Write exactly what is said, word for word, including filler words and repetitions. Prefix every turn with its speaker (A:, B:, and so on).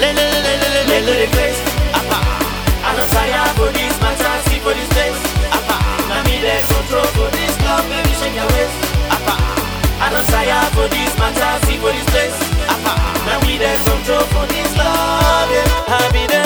A: le le le le le make we dey flex. Apa, I don't tire for this matter, see for this place. Apa, now me dey control for this club, baby shake your waist. Apa, I don't tire for this matter, see for this place. Apa, now me dey control for this love, yeah. I be the